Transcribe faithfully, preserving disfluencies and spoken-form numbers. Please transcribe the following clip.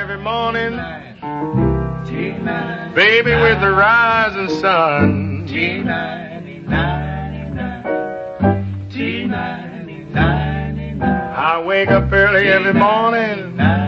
every morning. Baby, with the rising sun. T ninety-nine, T ninety-nine. I wake up early every morning.